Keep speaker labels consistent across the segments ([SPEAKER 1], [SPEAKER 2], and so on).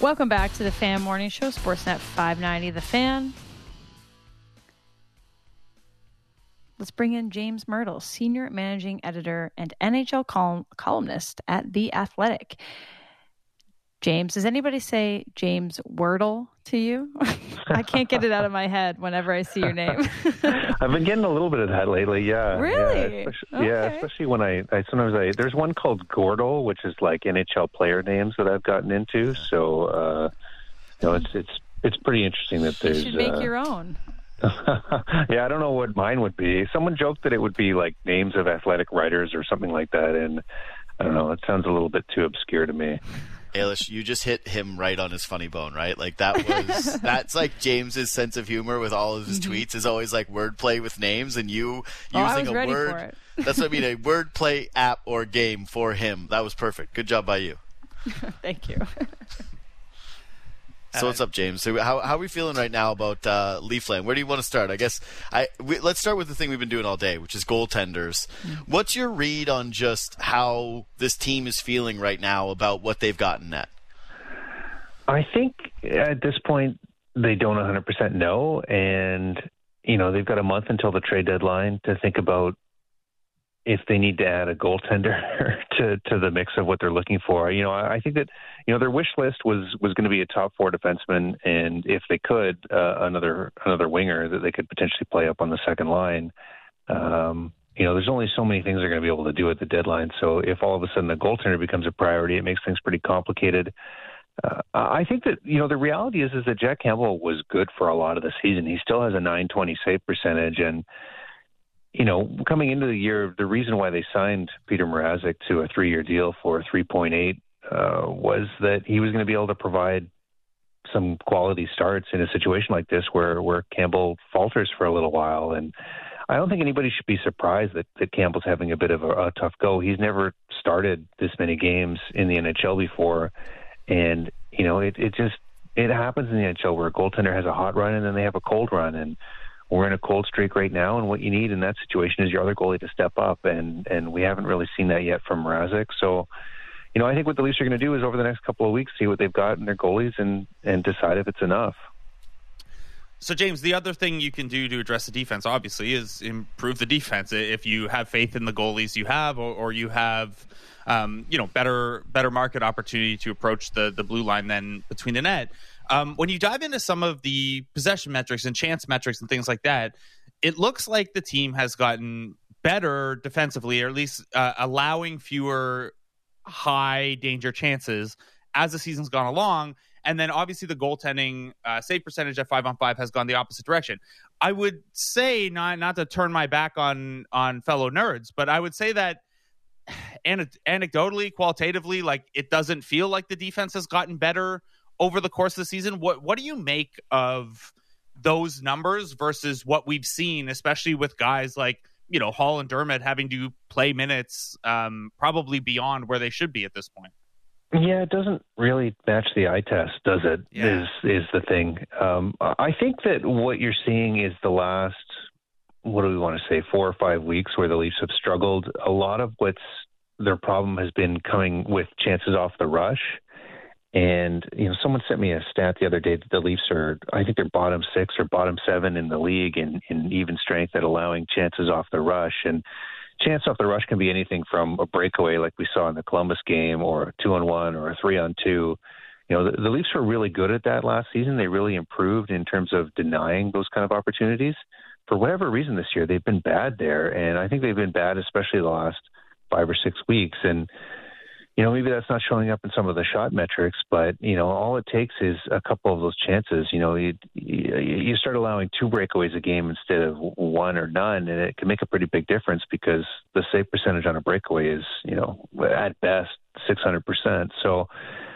[SPEAKER 1] Welcome back to the Fan Morning Show, Sportsnet 590, The Fan. Let's bring in James Myrtle, Senior Managing Editor and NHL columnist at The Athletic. James, does anybody say James Wordle to you? I can't get it out of my head whenever I see your name.
[SPEAKER 2] I've been getting a little bit of that lately, yeah.
[SPEAKER 1] Really?
[SPEAKER 2] Yeah, especially when I sometimes there's one called Gordle, which is like NHL player names that I've gotten into. So, it's pretty interesting that there's...
[SPEAKER 1] You should make your own.
[SPEAKER 2] Yeah, I don't know what mine would be. Someone joked that it would be like names of athletic writers or something like that, and I don't know, it sounds a little bit too obscure to me.
[SPEAKER 3] Ailish, you just hit him right on his funny bone, right? Like that's like James's sense of humor with all of his tweets is always like wordplay with names, and you using a word.
[SPEAKER 1] For it.
[SPEAKER 3] That's what I mean, a wordplay app or game for him. That was perfect. Good job by you.
[SPEAKER 1] Thank you.
[SPEAKER 3] So what's up, James? So how are we feeling right now about Leafland? Where do you want to start? I guess let's start with the thing we've been doing all day, which is goaltenders. What's your read on just how this team is feeling right now about what they've gotten at?
[SPEAKER 2] I think at this point they don't 100% know, and they've got a month until the trade deadline to think about if they need to add a goaltender to the mix of what they're looking for. I think that their wish list was going to be a top four defenseman, and if they could, another winger that they could potentially play up on the second line. There's only so many things they're going to be able to do at the deadline. So if all of a sudden a goaltender becomes a priority, it makes things pretty complicated. I think that the reality is that Jack Campbell was good for a lot of the season. He still has a .920 save percentage, and coming into the year, the reason why they signed Peter Mrazek to a 3-year deal for 3.8 was that he was going to be able to provide some quality starts in a situation like this where Campbell falters for a little while. And I don't think anybody should be surprised that Campbell's having a bit of a tough go. He's never started this many games in the NHL before. And, it happens in the NHL where a goaltender has a hot run and then they have a cold run. And we're in a cold streak right now, and what you need in that situation is your other goalie to step up, and we haven't really seen that yet from Mrazek. So, I think what the Leafs are going to do is over the next couple of weeks see what they've got in their goalies and decide if it's enough.
[SPEAKER 4] So, James, the other thing you can do to address the defense, obviously, is improve the defense. If you have faith in the goalies you have, or you have, better market opportunity to approach the blue line than between the net. When you dive into some of the possession metrics and chance metrics and things like that, it looks like the team has gotten better defensively, or at least allowing fewer high danger chances as the season's gone along. And then obviously the goaltending save percentage at 5-on-5 has gone the opposite direction. I would say, not to turn my back on fellow nerds, but I would say that anecdotally, qualitatively, like, it doesn't feel like the defense has gotten better over the course of the season. What do you make of those numbers versus what we've seen, especially with guys like, Hall and Dermott having to play minutes probably beyond where they should be at this point?
[SPEAKER 2] Yeah, it doesn't really match the eye test, does it?
[SPEAKER 4] Yeah.
[SPEAKER 2] Is the thing. I think that what you're seeing is the last, 4 or 5 weeks where the Leafs have struggled. A lot of their problem has been coming with chances off the rush. And, someone sent me a stat the other day that the Leafs I think they're bottom 6 or bottom 7 in the league in even strength at allowing chances off the rush. And chance off the rush can be anything from a breakaway like we saw in the Columbus game, or a 2-on-1 or a 3-on-2. The Leafs were really good at that last season. They really improved in terms of denying those kind of opportunities. For whatever reason this year, they've been bad there. And I think they've been bad, especially the last 5 or 6 weeks. And maybe that's not showing up in some of the shot metrics, but, all it takes is a couple of those chances. You start allowing 2 breakaways a game instead of 1 or none, and it can make a pretty big difference because the save percentage on a breakaway is, at best 600%. So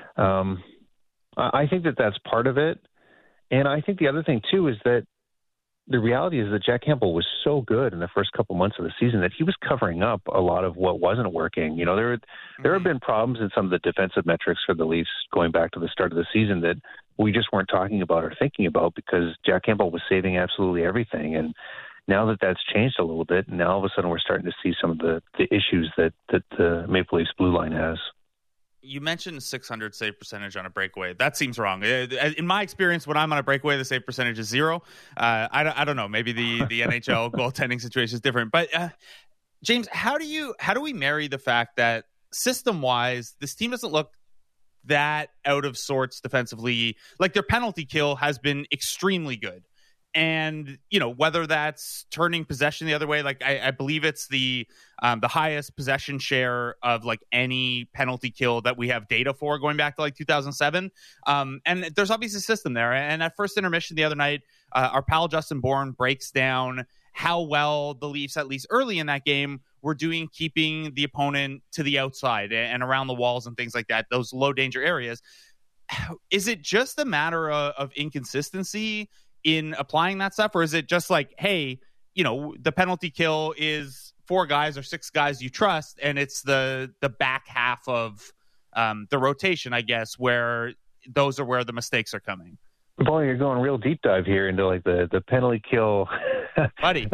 [SPEAKER 2] I think that that's part of it. And I think the other thing, too, is that the reality is that Jack Campbell was so good in the first couple months of the season that he was covering up a lot of what wasn't working. There have been problems in some of the defensive metrics for the Leafs going back to the start of the season that we just weren't talking about or thinking about because Jack Campbell was saving absolutely everything. And now that that's changed a little bit, now all of a sudden we're starting to see some of the issues that the Maple Leafs blue line has.
[SPEAKER 4] You mentioned 600 save percentage on a breakaway. That seems wrong. In my experience, when I'm on a breakaway, the save percentage is 0. I don't know. Maybe the NHL goaltending situation is different. But James, how do we marry the fact that system-wise, this team doesn't look that out of sorts defensively? Like, their penalty kill has been extremely good. And, whether that's turning possession the other way, like I believe it's the highest possession share of like any penalty kill that we have data for going back to like 2007. And there's obviously a system there. And at first intermission the other night, our pal Justin Bourne breaks down how well the Leafs, at least early in that game, were doing keeping the opponent to the outside and around the walls and things like that, those low danger areas. Is it just a matter of inconsistency in applying that stuff, or is it just like, hey, the penalty kill is 4 guys or 6 guys you trust, and it's the back half of the rotation, I guess, where those are where the mistakes are coming?
[SPEAKER 2] Boy, you're going real deep dive here into like the penalty kill,
[SPEAKER 4] buddy.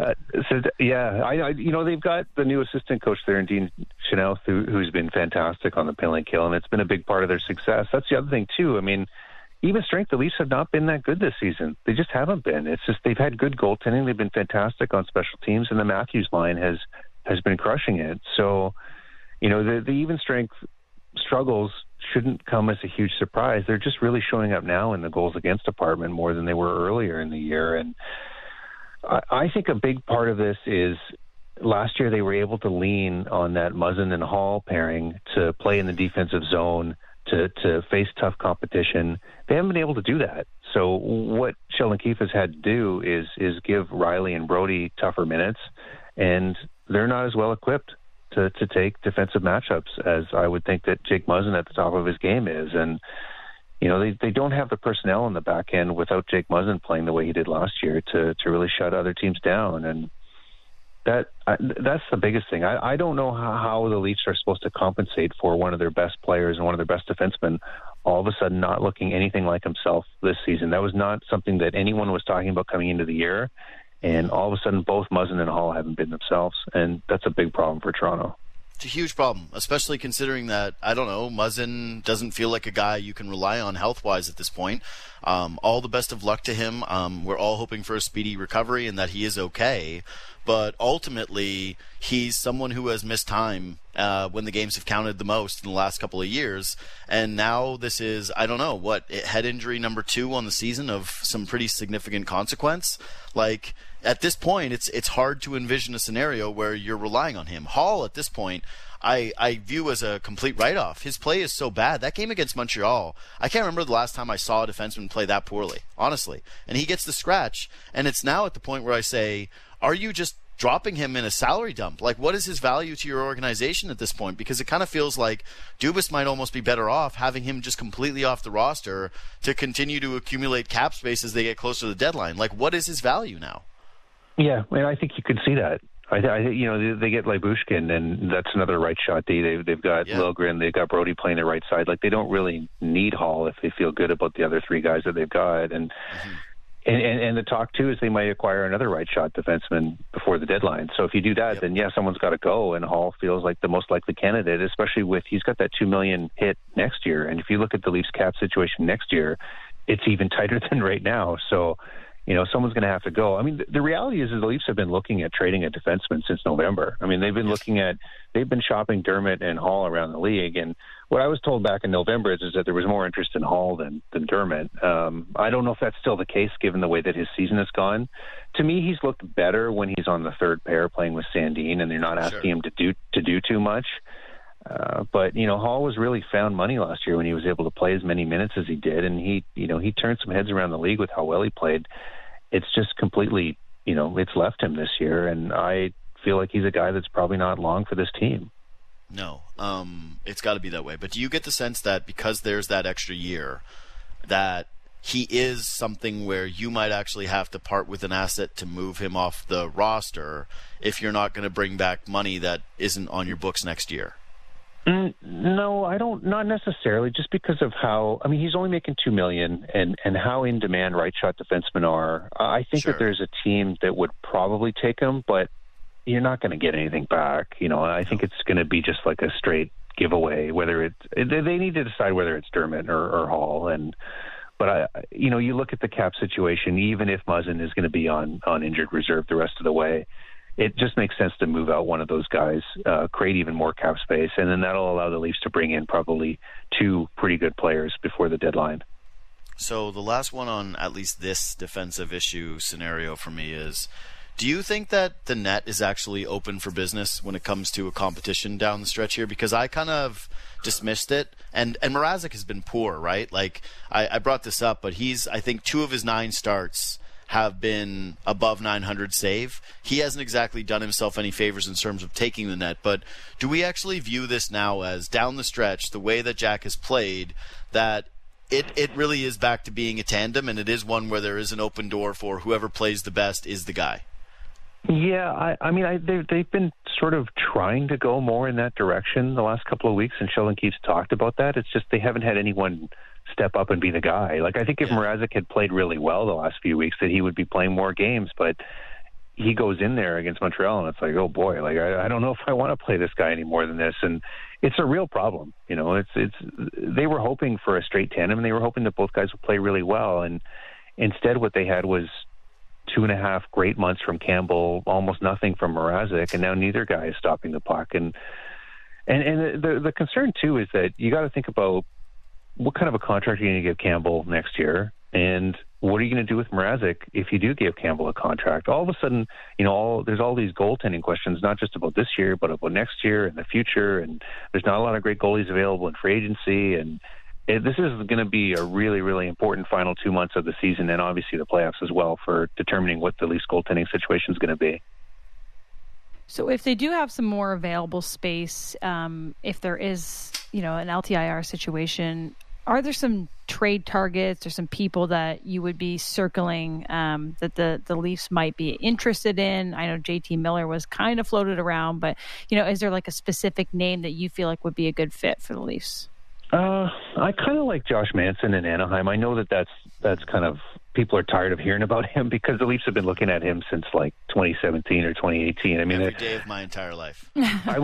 [SPEAKER 2] They've got the new assistant coach there, in Dean Chanel, who's been fantastic on the penalty kill, and it's been a big part of their success. That's the other thing too. I mean, even strength, the Leafs have not been that good this season. They just haven't been. It's just they've had good goaltending. They've been fantastic on special teams, and the Matthews line has been crushing it. So, the even strength struggles shouldn't come as a huge surprise. They're just really showing up now in the goals against department more than they were earlier in the year. And I think a big part of this is last year they were able to lean on that Muzzin and Hall pairing to play in the defensive zone, to face tough competition. They haven't been able to do that. So what Sheldon Keefe has had to do is give Riley and Brody tougher minutes, and they're not as well equipped to take defensive matchups as I would think that Jake Muzzin at the top of his game is. And, they don't have the personnel on the back end without Jake Muzzin playing the way he did last year to really shut other teams down. And that's the biggest thing. I don't know how the Leafs are supposed to compensate for one of their best players and one of their best defensemen all of a sudden not looking anything like himself this season. That was not something that anyone was talking about coming into the year. And all of a sudden, both Muzzin and Hall haven't been themselves. And that's a big problem for Toronto.
[SPEAKER 3] It's a huge problem, especially considering that, Muzzin doesn't feel like a guy you can rely on health-wise at this point. All the best of luck to him. We're all hoping for a speedy recovery and that he is okay. But ultimately, he's someone who has missed time when the games have counted the most in the last couple of years. And now this is, head injury number 2 on the season of some pretty significant consequence. Like, at this point, it's hard to envision a scenario where you're relying on him. Hall, at this point, I view as a complete write-off. His play is so bad. That game against Montreal, I can't remember the last time I saw a defenseman play that poorly, honestly. And he gets the scratch, and it's now at the point where I say, are you just dropping him in a salary dump? Like, what is his value to your organization at this point? Because it kind of feels like Dubas might almost be better off having him just completely off the roster to continue to accumulate cap space as they get closer to the deadline. Like, what is his value now?
[SPEAKER 2] Yeah, and I think you could see that. I they get Lyubushkin, and that's another right shot D. They've got Liljegren, they've got Brody playing the right side. Like, they don't really need Hall if they feel good about the other 3 guys that they've got. And And the talk, too, is they might acquire another right-shot defenseman before the deadline. So if you do that, then, someone's got to go, and Hall feels like the most likely candidate, especially with he's got that $2 million hit next year. And if you look at the Leafs cap situation next year, it's even tighter than right now. So, someone's going to have to go. I mean, the reality is the Leafs have been looking at trading a defenseman since November. I mean, they've been shopping Dermott and Hall around the league. And what I was told back in November is that there was more interest in Hall than Dermott. I don't know if that's still the case given the way that his season has gone. To me, he's looked better when he's on the third pair playing with Sandin and they're not asking him to do too much. But Hall was really found money last year when he was able to play as many minutes as he did, and he turned some heads around the league with how well he played. It's just completely, it's left him this year, and I feel like he's a guy that's probably not long for this team.
[SPEAKER 3] No, it's got to be that way. But do you get the sense that because there's that extra year, that he is something where you might actually have to part with an asset to move him off the roster if you're not going to bring back money that isn't on your books next year?
[SPEAKER 2] No, I don't. Not necessarily. Just because of how, he's only making $2 million, and how in demand right shot defensemen are. I think that there's a team that would probably take him, but you're not going to get anything back. I think it's going to be just like a straight giveaway. Whether they need to decide whether it's Dermott or Hall. But you look at the cap situation. Even if Muzzin is going to be on injured reserve the rest of the way, it just makes sense to move out one of those guys, create even more cap space, and then that'll allow the Leafs to bring in probably 2 pretty good players before the deadline.
[SPEAKER 3] So the last one on at least this defensive issue scenario for me is, do you think that the net is actually open for business when it comes to a competition down the stretch here? Because I kind of dismissed it, and Mrazek has been poor, right? Like, I brought this up, but I think 2 of his 9 starts have been above 900 save. He hasn't exactly done himself any favors in terms of taking the net, but do we actually view this now as down the stretch, the way that Jack has played, that it really is back to being a tandem, and it is one where there is an open door for whoever plays the best is the guy?
[SPEAKER 2] Yeah, they've been sort of trying to go more in that direction the last couple of weeks, and Sheldon Keefe's talked about that. It's just they haven't had anyone step up and be the guy. Like, I think if Mrazek had played really well the last few weeks, that he would be playing more games, but he goes in there against Montreal, and it's like, oh boy, like I don't know if I want to play this guy any more than this, and it's a real problem. It's they were hoping for a straight tandem, and they were hoping that both guys would play really well, and instead what they had was 2.5 great months from Campbell, almost nothing from Mrazek, and now neither guy is stopping the puck. And the concern too is that you got to think about what kind of a contract you're going to give Campbell next year, and what are you going to do with Mrazek if you do give Campbell a contract? All of a sudden, there's all these goaltending questions, not just about this year, but about next year and the future. And there's not a lot of great goalies available in free agency, and this is going to be a really, really important final 2 months of the season, and obviously the playoffs as well, for determining what the Leafs goaltending situation is going to be.
[SPEAKER 1] So if they do have some more available space, if there is, an LTIR situation, are there some trade targets or some people that you would be circling that the Leafs might be interested in? I know JT Miller was kind of floated around, but, is there like a specific name that you feel like would be a good fit for the Leafs?
[SPEAKER 2] I kind of like Josh Manson in Anaheim. I know that's kind of, people are tired of hearing about him because the Leafs have been looking at him since like 2017 or 2018. I mean,
[SPEAKER 3] every day of my entire life.
[SPEAKER 2] I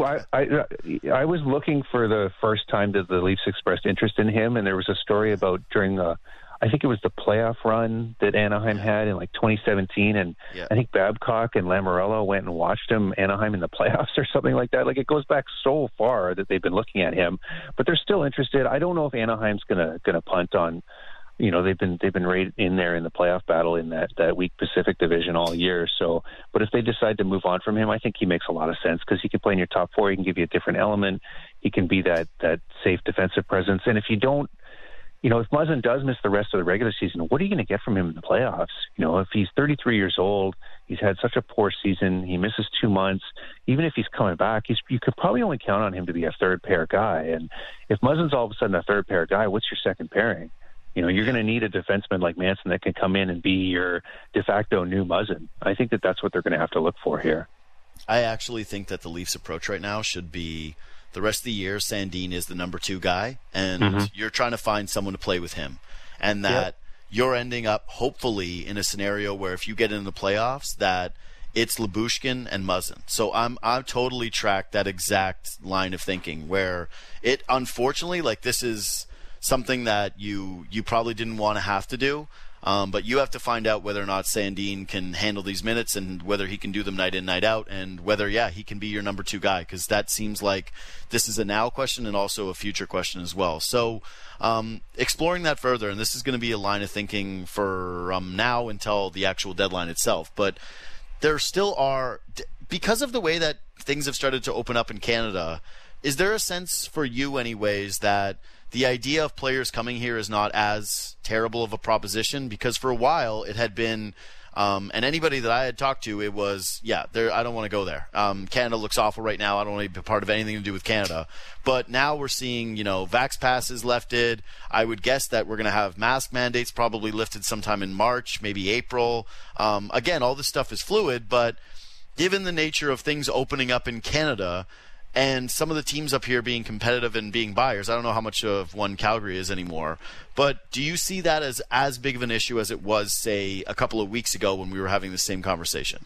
[SPEAKER 2] was looking for the first time that the Leafs expressed interest in him, and there was a story about during I think it was the playoff run that Anaheim had in like 2017, and I think Babcock and Lamoriello went and watched him, Anaheim, in the playoffs or something like that. Like, it goes back so far that they've been looking at him, but they're still interested. I don't know if Anaheim's gonna punt on. They've been right in there in the playoff battle in that weak Pacific Division all year. So, but if they decide to move on from him, I think he makes a lot of sense because he can play in your top 4. He can give you a different element. He can be that safe defensive presence. And if you don't, if Muzzin does miss the rest of the regular season, what are you going to get from him in the playoffs? If he's 33 years old, he's had such a poor season, he misses 2 months, even if he's coming back, you could probably only count on him to be a third pair guy. And if Muzzin's all of a sudden a third pair guy, what's your second pairing? You're going to need a defenseman like Manson that can come in and be your de facto new Muzzin. I think that's what they're going to have to look for here.
[SPEAKER 3] I actually think that the Leafs' approach right now should be the rest of the year, Sandin is the number 2 guy, and you're trying to find someone to play with him. And that you're ending up, hopefully, in a scenario where if you get into the playoffs, that it's Lyubushkin and Muzzin. So I've totally tracked that exact line of thinking where it, unfortunately, like, this is something that you probably didn't want to have to do, but you have to find out whether or not Sandin can handle these minutes and whether he can do them night in, night out, and whether, he can be your number 2 guy, because that seems like this is a now question and also a future question as well. So exploring that further, and this is going to be a line of thinking for now until the actual deadline itself, but there still are, because of the way that things have started to open up in Canada, is there a sense for you anyways that the idea of players coming here is not as terrible of a proposition? Because for a while it had been, and anybody that I had talked to, it was, I don't want to go there. Canada looks awful right now. I don't want to be part of anything to do with Canada. But now we're seeing, vax passes lifted. I would guess that we're going to have mask mandates probably lifted sometime in March, maybe April. Again, all this stuff is fluid, but given the nature of things opening up in Canada, and some of the teams up here being competitive and being buyers, I don't know how much of one Calgary is anymore, but do you see that as big of an issue as it was, say, a couple of weeks ago when we were having the same conversation?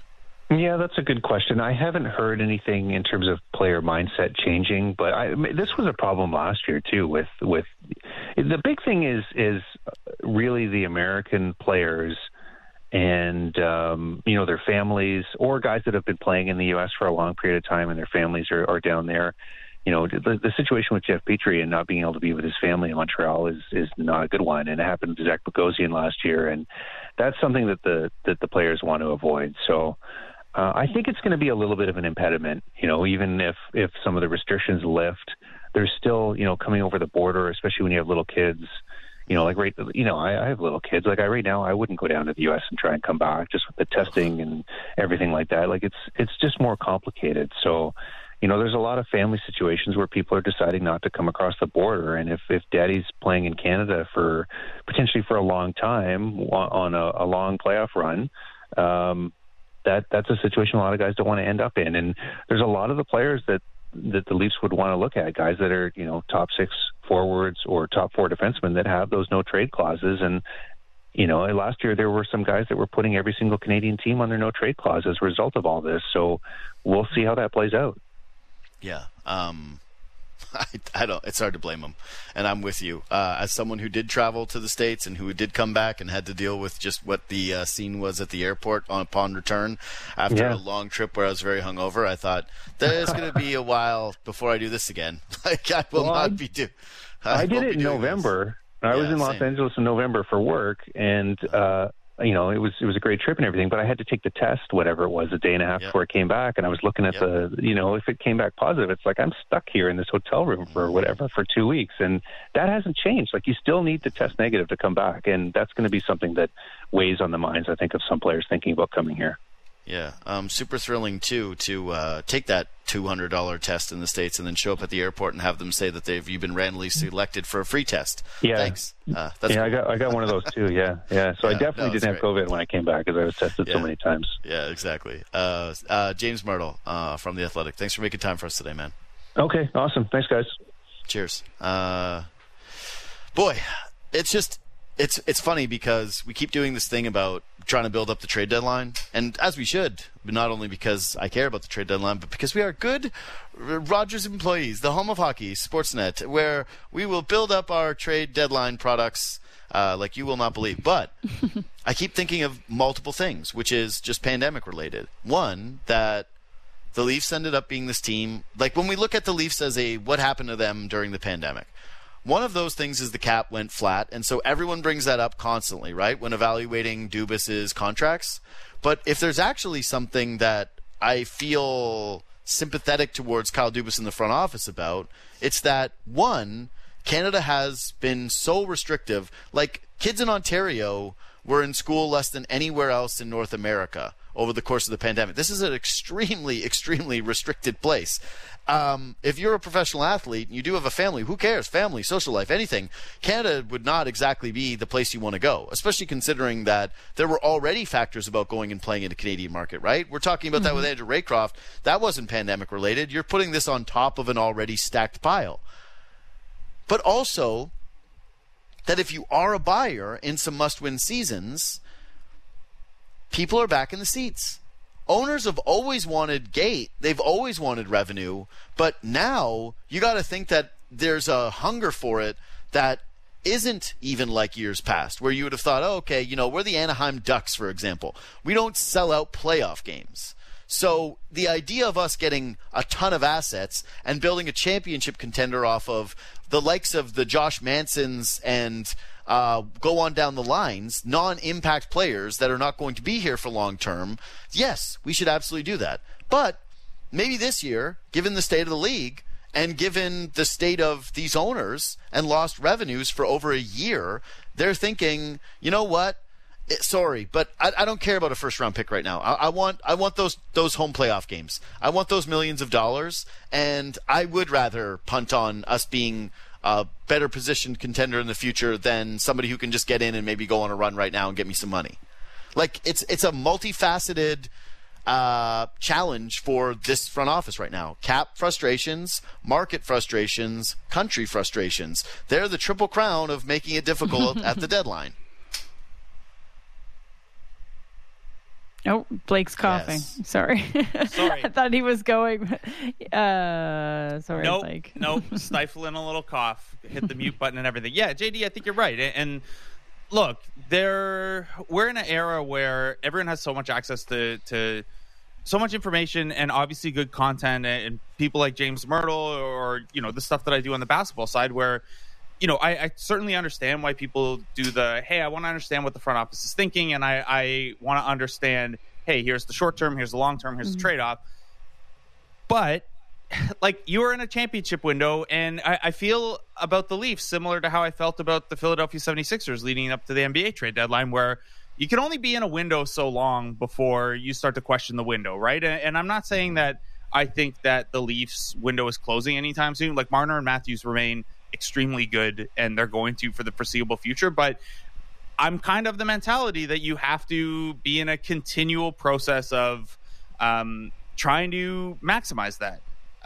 [SPEAKER 2] Yeah, that's a good question. I haven't heard anything in terms of player mindset changing, but this was a problem last year too. With the big thing is really the American players and their families, or guys that have been playing in the U.S. for a long period of time and their families are down there. The situation with Jeff Petrie and not being able to be with his family in Montreal is not a good one, and it happened to Zach Bogosian last year, and that's something that the players want to avoid. So I think it's going to be a little bit of an impediment. Even if some of the restrictions lift, there's still coming over the border, especially when you have little kids. I have little kids. Right now, I wouldn't go down to the U.S. and try and come back just with the testing and everything like that. It's just more complicated. So. There's a lot of family situations where people are deciding not to come across the border. And if daddy's playing in Canada potentially for a long time on a long playoff run, that's a situation a lot of guys don't want to end up in. And there's a lot of the players that the Leafs would want to look at, guys that are, top 6 forwards or top 4 defensemen that have those no trade clauses. And, last year there were some guys that were putting every single Canadian team on their no trade clause as a result of all this. So we'll see how that plays out.
[SPEAKER 3] Yeah. I don't. It's hard to blame them, and I'm with you. As someone who did travel to the States and who did come back and had to deal with just what the scene was at the airport upon return after a long trip where I was very hungover, I thought there's going to be a while before I do this again. I will not be doing.
[SPEAKER 2] I did it in November. I was in Los Angeles in November for work, and it was a great trip and everything, but I had to take the test, whatever it was, a day and a half before it came back. And I was looking at if it came back positive, it's like I'm stuck here in this hotel room for 2 weeks. And that hasn't changed. You still need to test negative to come back. And that's going to be something that weighs on the minds, I think, of some players thinking about coming here.
[SPEAKER 3] Yeah. Super thrilling, too, to take that $200 test in the States and then show up at the airport and have them say that you've been randomly selected for a free test.
[SPEAKER 2] Yeah.
[SPEAKER 3] Thanks. That's
[SPEAKER 2] cool. I got one of those too. Yeah. So I definitely didn't have COVID when I came back because I was tested so many times.
[SPEAKER 3] Yeah, exactly. James Myrtle from The Athletic. Thanks for making time for us today, man.
[SPEAKER 2] Okay. Awesome. Thanks, guys.
[SPEAKER 3] Cheers. Boy, it's funny because we keep doing this thing about trying to build up the trade deadline, and as we should, but not only because I care about the trade deadline, but because we are good Rogers employees, the home of hockey, Sportsnet, where we will build up our trade deadline products like you will not believe. But I keep thinking of multiple things, which is just pandemic related. One, that the Leafs ended up being this team, when we look at the Leafs as what happened to them during the pandemic. One of those things is the cap went flat, and so everyone brings that up constantly, right, when evaluating Dubas's contracts. But if there's actually something that I feel sympathetic towards Kyle Dubas in the front office about, it's that, one, Canada has been so restrictive. Kids in Ontario were in school less than anywhere else in North America over the course of the pandemic. This is an extremely, extremely restricted place. If you're a professional athlete and you do have a family, who cares? Family, social life, anything. Canada would not exactly be the place you want to go, especially considering that there were already factors about going and playing in the Canadian market, right? We're talking about that with Andrew Raycroft. That wasn't pandemic related. You're putting this on top of an already stacked pile. But also that if you are a buyer in some must-win seasons, people are back in the seats. Owners have always wanted gate. They've always wanted revenue. But now you got to think that there's a hunger for it that isn't even like years past, where you would have thought, we're the Anaheim Ducks, for example. We don't sell out playoff games. So the idea of us getting a ton of assets and building a championship contender off of the likes of the Josh Mansons and go on down the lines, non-impact players that are not going to be here for long term, yes, we should absolutely do that. But maybe this year, given the state of the league and given the state of these owners and lost revenues for over a year, they're thinking, you know what? Sorry, but I don't care about a first-round pick right now. I want those home playoff games. I want those millions of dollars, and I would rather punt on us being a better positioned contender in the future than somebody who can just get in and maybe go on a run right now and get me some money. It's a multifaceted challenge for this front office right now. Cap frustrations, market frustrations, country frustrations. They're the triple crown of making it difficult at the deadline.
[SPEAKER 1] Oh, Blake's coughing.
[SPEAKER 3] Yes.
[SPEAKER 1] Sorry. I thought he was going. Sorry,
[SPEAKER 4] Nope.
[SPEAKER 1] Blake.
[SPEAKER 4] Nope. Stifling a little cough. Hit the mute button and everything. Yeah, JD, I think you're right. And look, we're in an era where everyone has so much access to so much information and obviously good content, and people like James Myrtle or the stuff that I do on the basketball side where I certainly understand why people do hey, I want to understand what the front office is thinking, and I want to understand, hey, here's the short term, here's the long term, here's the trade-off. But like, you are in a championship window, and I feel about the Leafs similar to how I felt about the Philadelphia 76ers leading up to the NBA trade deadline, where you can only be in a window so long before you start to question the window, right? And I'm not saying that I think that the Leafs window is closing anytime soon. Like, Marner and Matthews remain extremely good, and they're going to for the foreseeable future. But I'm kind of the mentality that you have to be in a continual process of trying to maximize that.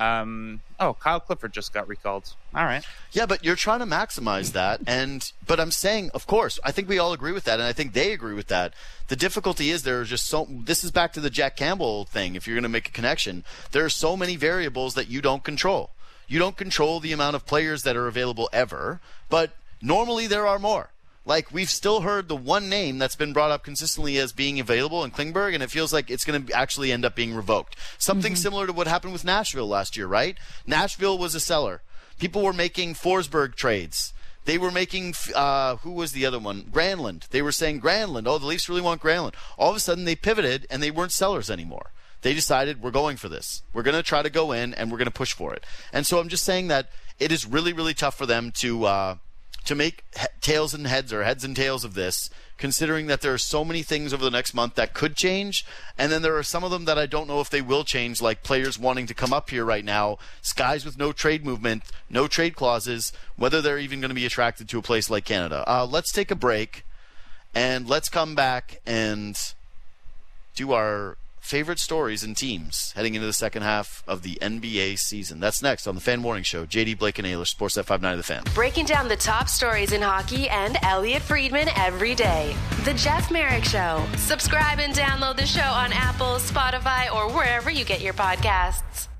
[SPEAKER 4] Kyle Clifford just got recalled. All right.
[SPEAKER 3] Yeah, but you're trying to maximize that. But I'm saying, of course, I think we all agree with that, and I think they agree with that. The difficulty is there are just this is back to the Jack Campbell thing, if you're going to make a connection. There are so many variables that you don't control. You don't control the amount of players that are available ever, but normally there are more. Like, we've still heard the one name that's been brought up consistently as being available in Klingberg, and it feels like it's going to actually end up being revoked. Something similar to what happened with Nashville last year, right? Nashville was a seller. People were making Forsberg trades. They were making, who was the other one? Granlund. They were saying Granlund. Oh, the Leafs really want Granlund. All of a sudden, they pivoted, and they weren't sellers anymore. They decided, we're going for this. We're going to try to go in, and we're going to push for it. And so I'm just saying that it is really, really tough for them to make tails and heads or heads and tails of this, considering that there are so many things over the next month that could change, and then there are some of them that I don't know if they will change, like players wanting to come up here right now, guys with no trade movement, no trade clauses, whether they're even going to be attracted to a place like Canada. Let's take a break, and let's come back and do our favorite stories and teams heading into the second half of the NBA season. That's next on the Fan Morning Show. JD, Blake, and Ailish, Sportsnet 590 The Fan.
[SPEAKER 5] Breaking down the top stories in hockey and Elliot Friedman every day. The Jeff Merrick Show. Subscribe and download the show on Apple, Spotify, or wherever you get your podcasts.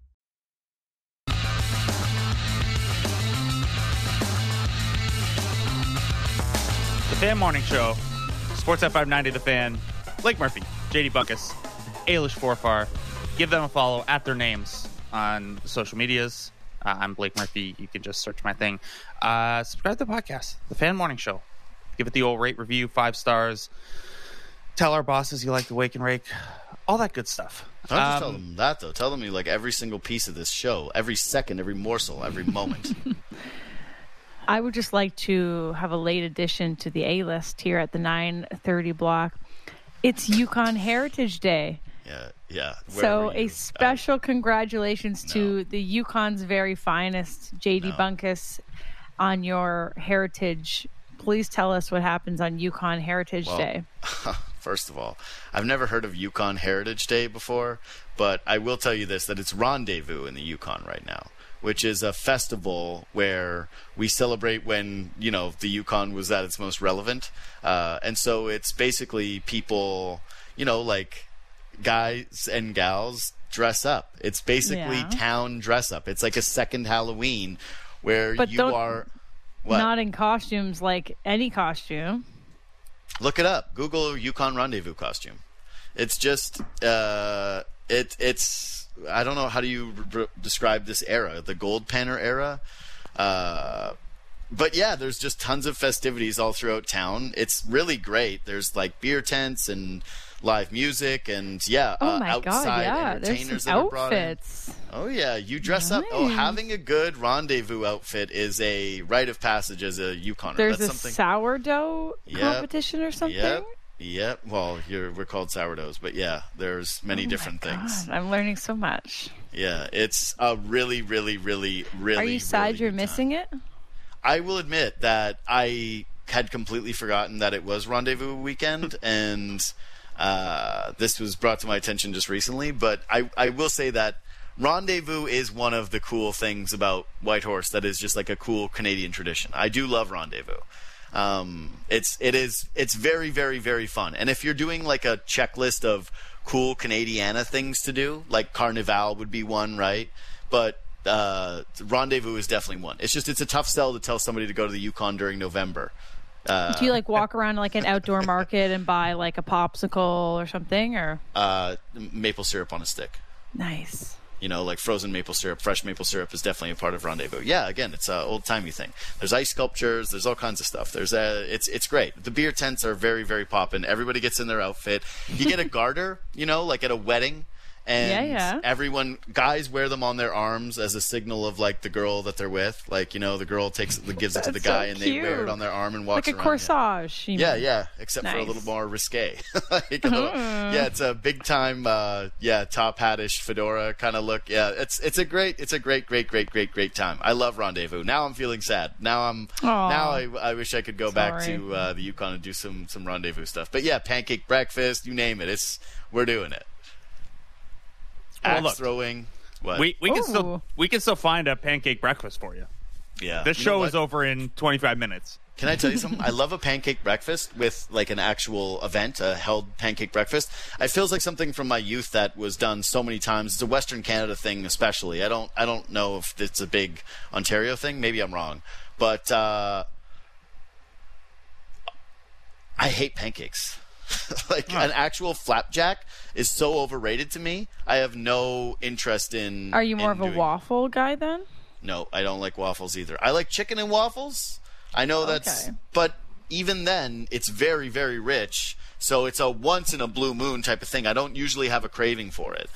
[SPEAKER 4] The Fan Morning Show. Sportsnet 590 The Fan. Blake Murphy, JD Buckus, Ailish Forfar. Give them a follow at their names on social medias. I'm Blake Murphy. You can just search my thing. Subscribe to the podcast, The Fan Morning Show. Give it the old rate review, 5 stars. Tell our bosses you like the Wake and Rake. All that good stuff.
[SPEAKER 3] Don't just tell them that, though. Tell them you like every single piece of this show, every second, every morsel, every moment.
[SPEAKER 1] I would just like to have a late addition to the A-list here at the 9:30 block. It's Yukon Heritage Day.
[SPEAKER 3] Yeah.
[SPEAKER 1] So a special congratulations to the Yukon's very finest, JD Buckus, on your heritage. Please tell us what happens on Yukon Heritage Day.
[SPEAKER 3] First of all, I've never heard of Yukon Heritage Day before, but I will tell you this, that it's Rendezvous in the Yukon right now, which is a festival where we celebrate when, the Yukon was at its most relevant. And so it's basically people, like guys and gals dress up. It's basically town dress up. It's like a second Halloween where you are... What?
[SPEAKER 1] Not in costumes like any costume.
[SPEAKER 3] Look it up. Google Yukon Rendezvous costume. It's just... It's... I don't know, how do you describe this era? The Gold Panner era? But yeah, there's just tons of festivities all throughout town. It's really great. There's like beer tents and live music and outside entertainers that are brought in. Oh yeah, you dress up. Oh, having a good rendezvous outfit is a rite of passage as a Yukoner.
[SPEAKER 1] There's sourdough competition or something?
[SPEAKER 3] Yep. Well, we're called sourdoughs, but yeah, there's many different things.
[SPEAKER 1] I'm learning so much.
[SPEAKER 3] Yeah, it's a really, really, really, really.
[SPEAKER 1] Are you sad you're missing it?
[SPEAKER 3] I will admit that I had completely forgotten that it was Rendezvous weekend, and this was brought to my attention just recently. But I will say that Rendezvous is one of the cool things about Whitehorse that is just like a cool Canadian tradition. I do love Rendezvous. It's very, very, very fun. And if you're doing like a checklist of cool Canadiana things to do, like Carnival would be one, right? But Rendezvous is definitely one. It's a tough sell to tell somebody to go to the Yukon during November.
[SPEAKER 1] Do you like walk around like an outdoor market and buy like a popsicle or something, or
[SPEAKER 3] maple syrup on a stick?
[SPEAKER 1] Nice.
[SPEAKER 3] You know, like frozen maple syrup, fresh maple syrup is definitely a part of Rendezvous. Yeah, again, it's an old-timey thing. There's ice sculptures. There's all kinds of stuff. It's great. The beer tents are very, very poppin'. Everybody gets in their outfit. You get a garter, you know, like at a wedding. And everyone, guys wear them on their arms as a signal of like the girl that they're with. Like, you know, the girl gives it to the guy and they wear it on their arm and walks around.
[SPEAKER 1] Like a corsage.
[SPEAKER 3] Yeah, except for a little more risque. It's a big time, top hatish fedora kind of look. Yeah, it's a great time. I love Rendezvous. Now I'm feeling sad. Now I wish I could go back to the Yukon and do some Rendezvous stuff. But yeah, pancake breakfast, you name it. We're doing it. Axe throwing. What?
[SPEAKER 4] We can still find a pancake breakfast for you.
[SPEAKER 3] Yeah.
[SPEAKER 4] This show is over in 25 minutes.
[SPEAKER 3] Can I tell you something? I love a pancake breakfast with like an actual event, a held pancake breakfast. It feels like something from my youth that was done so many times. It's a Western Canada thing, especially. I don't know if it's a big Ontario thing. Maybe I'm wrong, but I hate pancakes. An actual flapjack is so overrated to me. I have no interest in.
[SPEAKER 1] Are you more of a waffle guy then?
[SPEAKER 3] No, I don't like waffles either. I like chicken and waffles. I know that's, but even then, it's very, very rich. So it's a once in a blue moon type of thing. I don't usually have a craving for it.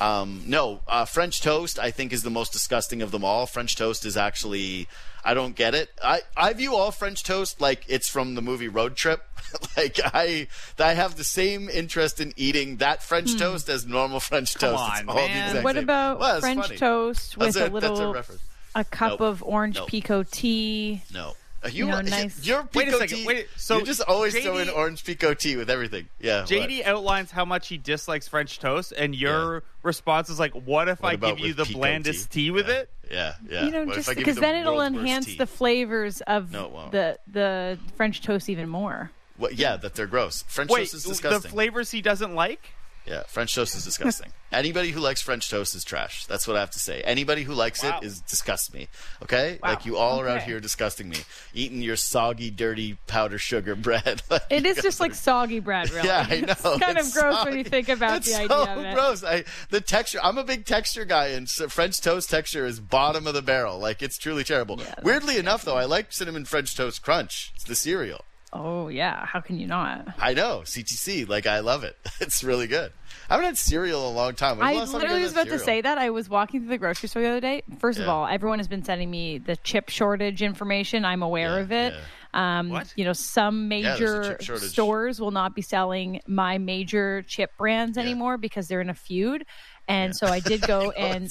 [SPEAKER 3] French toast I think is the most disgusting of them all. French toast is actually, I don't get it. I view all French toast like it's from the movie Road Trip. Like I have the same interest in eating that French toast as normal French toast.
[SPEAKER 4] Come on, man.
[SPEAKER 1] What about French toast with a cup of orange Pico tea?
[SPEAKER 3] No.
[SPEAKER 1] Nice.
[SPEAKER 3] Your
[SPEAKER 4] wait a
[SPEAKER 3] Pico
[SPEAKER 4] second.
[SPEAKER 3] tea, so you just always throw in orange Pico tea with everything. Yeah.
[SPEAKER 4] JD outlines how much he dislikes French toast, and your response is like, "What if I give you the blandest tea with it?"
[SPEAKER 3] Yeah.
[SPEAKER 1] Just because then it'll enhance the flavors of the French toast even more.
[SPEAKER 3] Well, yeah, that they're gross. French toast is disgusting.
[SPEAKER 4] The flavors he doesn't like?
[SPEAKER 3] Yeah, French toast is disgusting. Anybody who likes French toast is trash. That's what I have to say. Anybody who likes it disgusts me. Okay?
[SPEAKER 1] Wow.
[SPEAKER 3] Like you all are out here disgusting me. Eating your soggy, dirty powder sugar bread.
[SPEAKER 1] It is just like soggy bread, really.
[SPEAKER 3] Yeah, I know.
[SPEAKER 1] It's kind of gross when you think about the idea of it.
[SPEAKER 3] It's so gross. The texture, I'm a big texture guy, and French toast texture is bottom of the barrel. Like, it's truly terrible. Yeah, weirdly enough, though, I like Cinnamon French Toast Crunch. It's the cereal.
[SPEAKER 1] Oh, yeah. How can you not?
[SPEAKER 3] I know. CTC. Like, I love it. It's really good. I haven't had cereal in a long time.
[SPEAKER 1] I literally was about to say that. I was walking through the grocery store the other day. First of all, everyone has been sending me the chip shortage information. I'm aware of it.
[SPEAKER 4] What?
[SPEAKER 1] Some major stores will not be selling my major chip brands anymore because they're in a feud. And so I did go and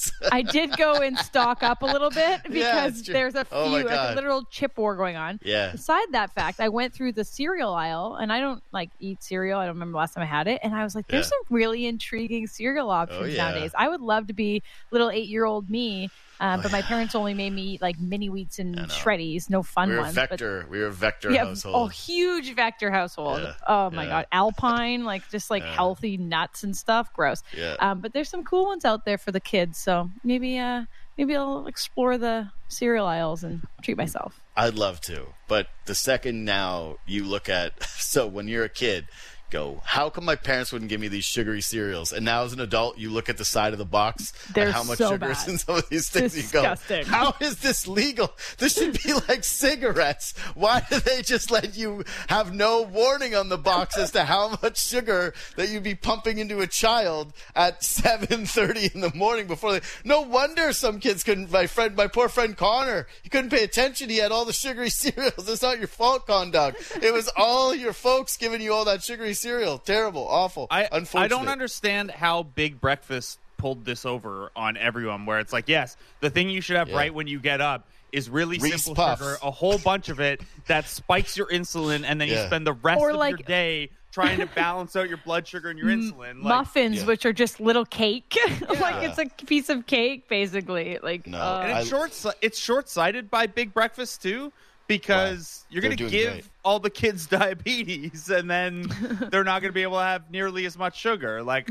[SPEAKER 1] stock up a little bit because there's a feud, like a literal chip war going on.
[SPEAKER 3] Yeah.
[SPEAKER 1] Beside that fact, I went through the cereal aisle, and I don't eat cereal. I don't remember the last time I had it, and I was like, "There's some really intriguing cereal options nowadays." I would love to be little 8-year-old me. But my parents only made me eat mini wheats and shreddies, no fun ones.
[SPEAKER 3] We were a Vector household.
[SPEAKER 1] Oh, huge Vector household. Yeah. Oh my God, Alpine, healthy nuts and stuff. Gross.
[SPEAKER 3] Yeah.
[SPEAKER 1] But there's some cool ones out there for the kids. So maybe I'll explore the cereal aisles and treat myself.
[SPEAKER 3] I'd love to, but the second now you look at when you're a kid. Go, how come my parents wouldn't give me these sugary cereals? And now as an adult, you look at the side of the box and how much sugar is in some of these things.
[SPEAKER 1] Disgusting.
[SPEAKER 3] You go, how is this legal? This should be like cigarettes. Why do they just let you have no warning on the box as to how much sugar that you'd be pumping into a child at 7:30 in the morning before they... No wonder some kids couldn't... My poor friend Connor, he couldn't pay attention. He had all the sugary cereals. It's not your fault, Conduct. It was all your folks giving you all that sugary cereal. Terrible, awful, unfortunate.
[SPEAKER 4] I don't understand how Big Breakfast pulled this over on everyone, where it's like, yes, the thing you should have right when you get up is really
[SPEAKER 3] Reese
[SPEAKER 4] simple
[SPEAKER 3] Puffs.
[SPEAKER 4] sugar, a whole bunch of it that spikes your insulin, and then you spend the rest of your day trying to balance out your blood sugar and your insulin.
[SPEAKER 1] Muffins, which are just little cake. It's a piece of cake, basically.
[SPEAKER 3] No,
[SPEAKER 4] and it's short-sighted by Big Breakfast, too. because you're going to give
[SPEAKER 3] great.
[SPEAKER 4] all the kids diabetes, and then they're not going to be able to have nearly as much sugar. Like,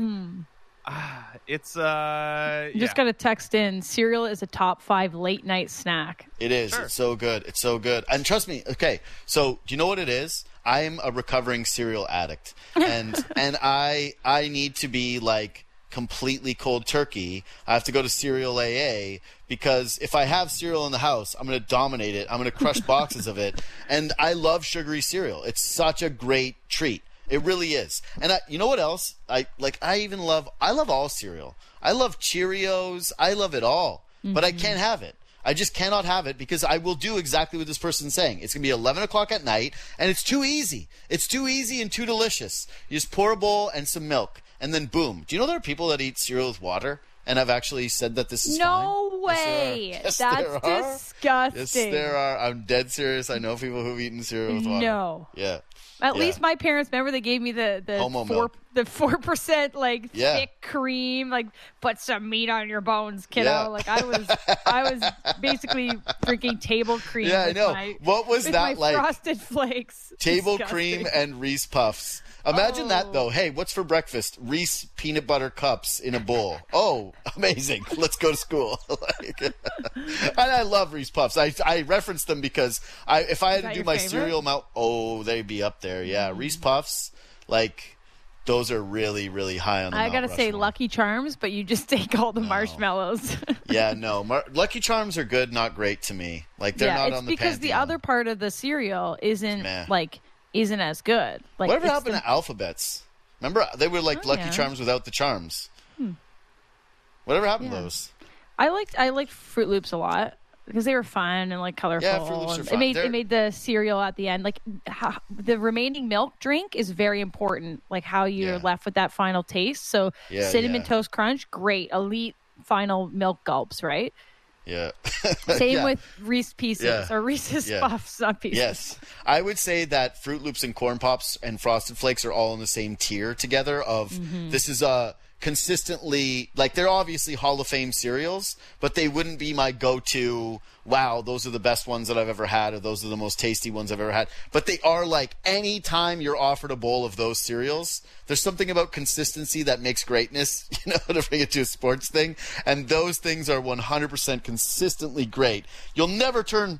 [SPEAKER 4] it's
[SPEAKER 1] You just got to text in, cereal is a top 5 late night snack.
[SPEAKER 3] It is.
[SPEAKER 4] Sure.
[SPEAKER 3] It's so good. It's so good. And trust me, okay, so do you know what it is? I'm a recovering cereal addict. And I need to be like completely cold turkey. I have to go to Cereal AA because if I have cereal in the house, I'm going to dominate it. I'm going to crush boxes of it. And I love sugary cereal. It's such a great treat. It really is. And you know what else? I love all cereal. I love Cheerios. I love it all. But I can't have it. I just cannot have it because I will do exactly what this person's saying. It's going to be 11 o'clock at night, and it's too easy. It's too easy and too delicious. You just pour a bowl and some milk, and then boom. Do you know there are people that eat cereal with water? And I've actually said that this is fine.
[SPEAKER 1] No way.
[SPEAKER 3] Yes,
[SPEAKER 1] That's
[SPEAKER 3] there are.
[SPEAKER 1] disgusting.
[SPEAKER 3] Yes, there are. I'm dead serious. I know people who've eaten cereal with water.
[SPEAKER 1] No.
[SPEAKER 3] Yeah.
[SPEAKER 1] At
[SPEAKER 3] Yeah.
[SPEAKER 1] least my parents, remember they gave me the
[SPEAKER 3] Homo
[SPEAKER 1] 4%
[SPEAKER 3] milk.
[SPEAKER 1] the 4% like
[SPEAKER 3] Yeah.
[SPEAKER 1] thick cream, like put some meat on your bones, kiddo.
[SPEAKER 3] Yeah.
[SPEAKER 1] Like I was basically drinking table cream.
[SPEAKER 3] Yeah, I
[SPEAKER 1] with
[SPEAKER 3] know.
[SPEAKER 1] My,
[SPEAKER 3] What was
[SPEAKER 1] with
[SPEAKER 3] that
[SPEAKER 1] my
[SPEAKER 3] like?
[SPEAKER 1] Frosted Flakes.
[SPEAKER 3] Table
[SPEAKER 1] Disgusting.
[SPEAKER 3] cream and Reese Puffs. Imagine that,
[SPEAKER 1] Oh.
[SPEAKER 3] though. Hey, what's for breakfast? Reese peanut butter cups in a bowl. Oh, amazing. Let's go to school. And I love Reese Puffs. I reference them because if I had to
[SPEAKER 1] that
[SPEAKER 3] do
[SPEAKER 1] your
[SPEAKER 3] my
[SPEAKER 1] favorite?
[SPEAKER 3] cereal mount, they'd be up there. Yeah, Reese Puffs, like, those are really, really high on the
[SPEAKER 1] I
[SPEAKER 3] Mount
[SPEAKER 1] gotta say
[SPEAKER 3] Rushmore.
[SPEAKER 1] Lucky Charms, but you just take all the marshmallows.
[SPEAKER 3] Yeah, no. Lucky Charms are good, not great to me. Like, they're not
[SPEAKER 1] it's
[SPEAKER 3] on the
[SPEAKER 1] because the
[SPEAKER 3] pantheon.
[SPEAKER 1] other part of the cereal isn't
[SPEAKER 3] Meh.
[SPEAKER 1] isn't as good. Like
[SPEAKER 3] Whatever
[SPEAKER 1] it's
[SPEAKER 3] happened to Alphabets? Remember, they were like Lucky
[SPEAKER 1] yeah.
[SPEAKER 3] Charms without the charms. Whatever happened to those?
[SPEAKER 1] I liked Fruit Loops a lot because they were fun and like colorful.
[SPEAKER 3] Yeah, Fruit Loops are
[SPEAKER 1] and
[SPEAKER 3] fun.
[SPEAKER 1] It made the cereal at the end. Like the remaining milk drink is very important. Like how you're
[SPEAKER 3] Yeah.
[SPEAKER 1] left with that final taste. So
[SPEAKER 3] Yeah,
[SPEAKER 1] Cinnamon
[SPEAKER 3] yeah.
[SPEAKER 1] Toast Crunch, great, elite final milk gulps, right?
[SPEAKER 3] Yeah.
[SPEAKER 1] Same
[SPEAKER 3] Yeah.
[SPEAKER 1] with Reese Pieces
[SPEAKER 3] Yeah.
[SPEAKER 1] or Reese's
[SPEAKER 3] Yeah.
[SPEAKER 1] Puffs, not Pieces.
[SPEAKER 3] Yes. I would say that Fruit Loops and Corn Pops and Frosted Flakes are all in the same tier together of this is consistently, like, they're obviously Hall of Fame cereals, but they wouldn't be my go-to, wow, those are the best ones that I've ever had, or those are the most tasty ones I've ever had. But they are like, anytime you're offered a bowl of those cereals, there's something about consistency that makes greatness, to bring it to a sports thing. And those things are 100% consistently great. You'll never turn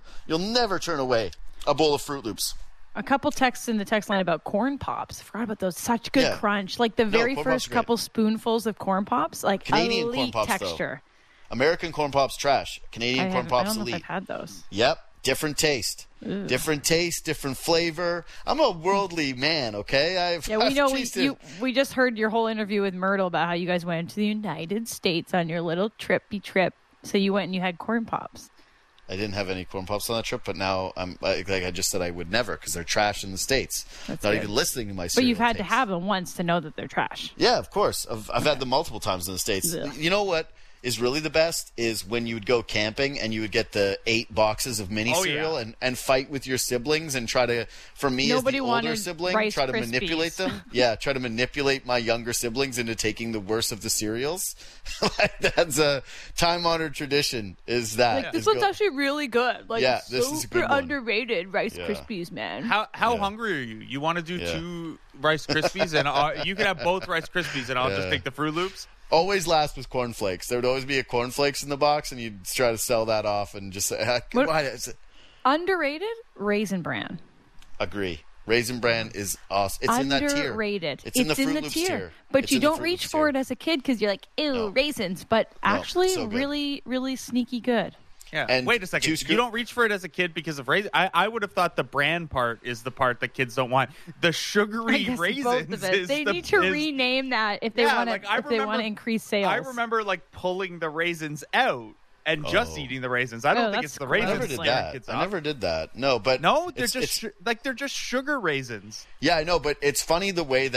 [SPEAKER 3] away a bowl of Fruit Loops.
[SPEAKER 1] A couple texts in the text line about Corn Pops. I forgot about those. Such good
[SPEAKER 3] Yeah.
[SPEAKER 1] crunch. Like the very
[SPEAKER 3] Corn Pops
[SPEAKER 1] first
[SPEAKER 3] are great.
[SPEAKER 1] couple spoonfuls of Corn Pops, like
[SPEAKER 3] Canadian
[SPEAKER 1] elite
[SPEAKER 3] Corn Pops, though.
[SPEAKER 1] texture.
[SPEAKER 3] American Corn Pops trash. Canadian Corn
[SPEAKER 1] I
[SPEAKER 3] Pops
[SPEAKER 1] don't know
[SPEAKER 3] elite.
[SPEAKER 1] if I've had those.
[SPEAKER 3] Yep. Different taste. Different taste, different flavor. I'm a worldly man, okay?
[SPEAKER 1] Yeah, we know
[SPEAKER 3] tasted-
[SPEAKER 1] we just heard your whole interview with Myrtle about how you guys went to the United States on your little trippy trip. So you went and you had Corn Pops.
[SPEAKER 3] I didn't have any Corn Pops on that trip, but now I'm like I just said I would never because they're trash in the States.
[SPEAKER 1] That's
[SPEAKER 3] Not
[SPEAKER 1] good.
[SPEAKER 3] even listening to my
[SPEAKER 1] But
[SPEAKER 3] cereal
[SPEAKER 1] you've had to
[SPEAKER 3] takes.
[SPEAKER 1] have them once to know that they're trash.
[SPEAKER 3] Yeah, of course. I've had them multiple times in the States.
[SPEAKER 1] Yeah.
[SPEAKER 3] You know what is really the best is when you would go camping and you would get the 8 boxes of mini
[SPEAKER 4] Oh,
[SPEAKER 3] cereal
[SPEAKER 4] yeah.
[SPEAKER 3] and fight with your siblings and try to, for me
[SPEAKER 1] Nobody
[SPEAKER 3] as the older
[SPEAKER 1] wanted
[SPEAKER 3] sibling,
[SPEAKER 1] Rice
[SPEAKER 3] try to
[SPEAKER 1] Krispies.
[SPEAKER 3] manipulate them. Yeah, try to manipulate my younger siblings into taking the worst of the cereals. Like, that's a time-honored tradition. Is that
[SPEAKER 1] Like this
[SPEAKER 3] is
[SPEAKER 1] one's
[SPEAKER 3] go-
[SPEAKER 1] actually really good. Like
[SPEAKER 3] Yeah,
[SPEAKER 1] it's
[SPEAKER 3] this is a
[SPEAKER 1] super
[SPEAKER 3] good one.
[SPEAKER 1] underrated Rice
[SPEAKER 3] Yeah.
[SPEAKER 1] Krispies, man.
[SPEAKER 4] How
[SPEAKER 3] Yeah.
[SPEAKER 4] hungry are you? You want to do
[SPEAKER 3] Yeah.
[SPEAKER 4] 2 Rice Krispies, and you can have both Rice Krispies, and I'll just
[SPEAKER 3] Yeah.
[SPEAKER 4] take the Fruit Loops.
[SPEAKER 3] always last with cornflakes. There would always be a cornflakes in the box, and you'd try to sell that off and just say,
[SPEAKER 1] What-
[SPEAKER 3] why is it?
[SPEAKER 1] Underrated Raisin Bran.
[SPEAKER 3] Agree. Raisin Bran is awesome. It's in that tier.
[SPEAKER 1] Underrated.
[SPEAKER 3] It's in the Fruit Loops tier.
[SPEAKER 1] But
[SPEAKER 3] It's
[SPEAKER 1] you
[SPEAKER 3] in the
[SPEAKER 1] don't
[SPEAKER 3] Fruit
[SPEAKER 1] reach
[SPEAKER 3] Loops
[SPEAKER 1] for
[SPEAKER 3] tier.
[SPEAKER 1] it as a kid because you're like, ew,
[SPEAKER 3] No.
[SPEAKER 1] raisins. But actually,
[SPEAKER 3] so good.
[SPEAKER 1] really, really sneaky good.
[SPEAKER 4] Yeah.
[SPEAKER 3] And
[SPEAKER 4] Wait a second.
[SPEAKER 3] two
[SPEAKER 4] You
[SPEAKER 3] scoop-
[SPEAKER 4] don't reach for it as a kid because of raisins. I would have thought the bran part is the part that kids don't want. The
[SPEAKER 1] I
[SPEAKER 4] sugary
[SPEAKER 1] guess
[SPEAKER 4] raisins
[SPEAKER 1] both of it.
[SPEAKER 4] is
[SPEAKER 1] They
[SPEAKER 4] the-
[SPEAKER 1] need to
[SPEAKER 4] is-
[SPEAKER 1] rename that if they
[SPEAKER 4] Yeah,
[SPEAKER 1] want to.
[SPEAKER 4] like, I
[SPEAKER 1] if they want
[SPEAKER 4] remember-
[SPEAKER 1] to increase sales.
[SPEAKER 4] I remember like pulling the raisins out and just
[SPEAKER 3] Oh.
[SPEAKER 4] eating the raisins. I don't think
[SPEAKER 1] that's
[SPEAKER 4] it's the
[SPEAKER 1] gross.
[SPEAKER 3] I
[SPEAKER 4] raisins.
[SPEAKER 3] never did
[SPEAKER 4] that
[SPEAKER 3] that.
[SPEAKER 4] kids
[SPEAKER 3] I
[SPEAKER 4] off.
[SPEAKER 3] never did that. No, but
[SPEAKER 4] No, they're
[SPEAKER 3] it's-
[SPEAKER 4] just
[SPEAKER 3] it's-
[SPEAKER 4] they're just sugar raisins.
[SPEAKER 3] yeah, I know, but it's funny the way that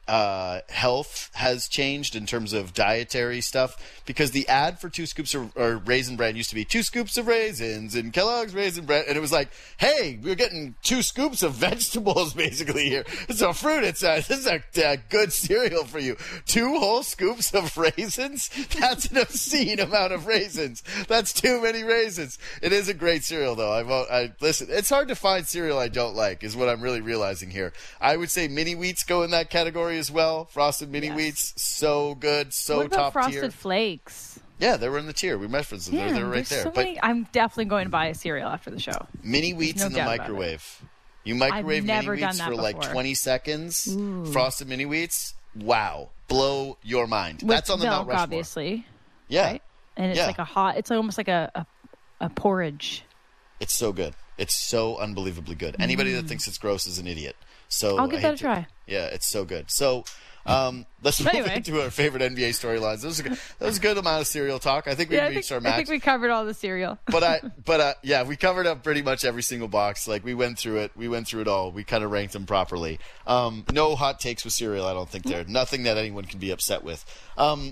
[SPEAKER 3] health has changed in terms of dietary stuff, because the ad for 2 scoops of or Raisin Bran used to be 2 scoops of raisins and Kellogg's Raisin Bran, and it was like, hey, we're getting 2 scoops of vegetables basically here. It's a fruit. This is a good cereal for you. 2 whole scoops of raisins? That's an obscene amount of raisins. That's too many raisins. It is a great cereal, though. Listen, it's hard to find cereal I don't like, is what I'm really realizing here. I would say mini wheats go in that category as well. Frosted mini wheats, so good, so
[SPEAKER 1] what about
[SPEAKER 3] top
[SPEAKER 1] Frosted
[SPEAKER 3] tier.
[SPEAKER 1] Flakes?
[SPEAKER 3] Yeah, they were in the tier. We referenced them. They're right there.
[SPEAKER 1] So many, I'm definitely going to buy a cereal after the show.
[SPEAKER 3] Mini wheats in the microwave. You microwave mini wheats for like 20 seconds. Ooh. Frosted mini wheats. Wow, blow your mind.
[SPEAKER 1] With
[SPEAKER 3] that's on the
[SPEAKER 1] milk,
[SPEAKER 3] Mount Rushmore.
[SPEAKER 1] Obviously.
[SPEAKER 3] Yeah,
[SPEAKER 1] right? And it's like a hot. It's almost like a porridge.
[SPEAKER 3] It's so good. It's so unbelievably good. Anybody that thinks it's gross is an idiot. So
[SPEAKER 1] I'll give that a try.
[SPEAKER 3] Yeah, it's so good. So let's move into our favorite NBA storylines. That was a good amount of cereal talk. I think we reached our max.
[SPEAKER 1] I think we covered all the cereal.
[SPEAKER 3] But yeah, we covered up pretty much every single box. Like, we went through it. We went through it all. We kind of ranked them properly. No hot takes with cereal, I don't think there. Nothing that anyone can be upset with. The